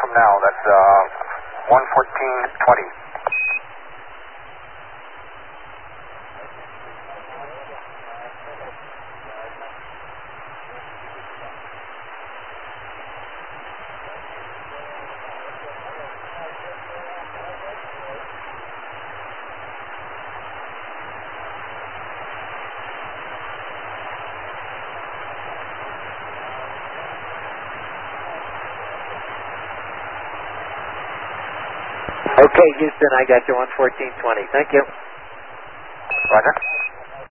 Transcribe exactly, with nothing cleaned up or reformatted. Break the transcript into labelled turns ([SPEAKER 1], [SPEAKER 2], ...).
[SPEAKER 1] from now. That's uh, one fourteen twenty.
[SPEAKER 2] Okay, Houston, I got you one fourteen twenty. Thank you.
[SPEAKER 1] Roger.